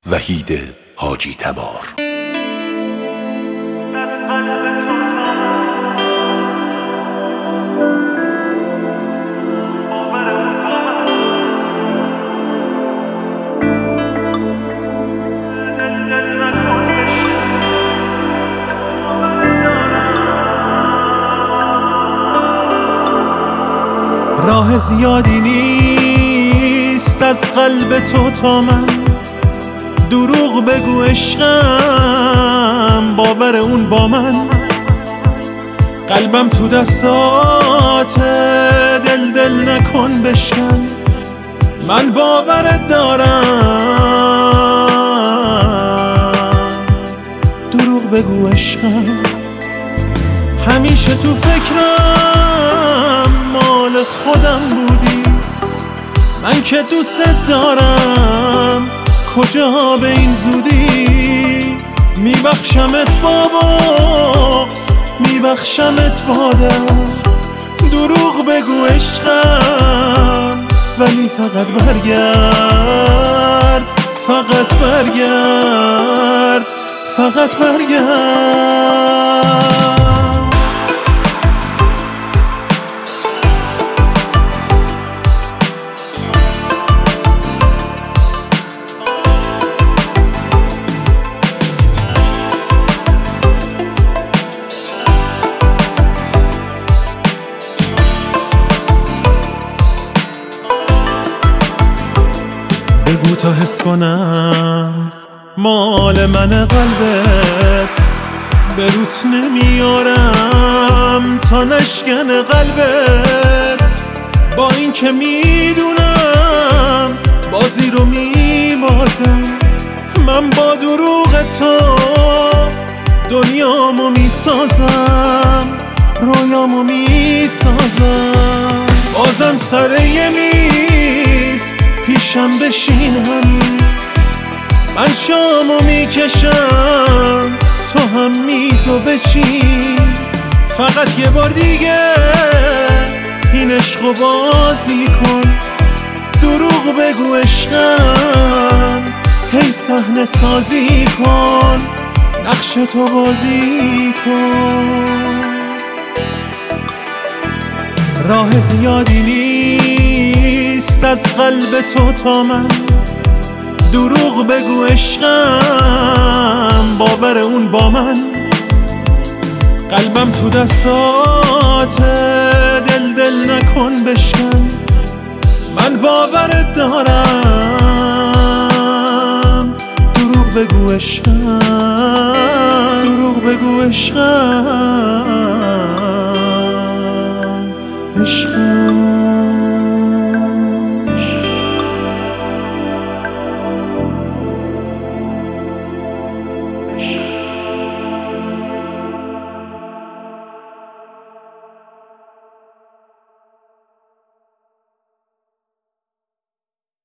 وحید حاجی تبار. راه زیادی نیست از قلب تو تا من، دروغ بگو عشقم، باور اون با من. قلبم تو دستات، دل نکن بشکن، من باورت دارم. دروغ بگو عشقم، همیشه تو فکرم مال خودم بودی، من که دوستت دارم کجا به این زودی. میبخشمت با بغض، میبخشمت با درد، دروغ بگو عشقم، ولی فقط برگرد، فقط برگرد، فقط برگرد. بگو تا حس کنم مال من قلبت، به روت نمیارم تا نشکن قلبت. با این که میدونم بازی رو میبازم، من با دروغ تو دنیامو میسازم، رویامو میسازم. بازم سر یه میز پیشم بشین همین، من شامو میکشم تو هم میزو بچین. فقط یه بار دیگه این عشقو بازی کن، دروغ بگو عشقم، هی صحنه سازی کن، نقش تو بازی کن. راه زیادی نیست از قلب تو تا من، دروغ بگو عشقم، باور اون با من. قلبم تو دستات، دل نکن بشکن، من باورت دارم. دروغ بگو عشقم، دروغ بگو عشقم.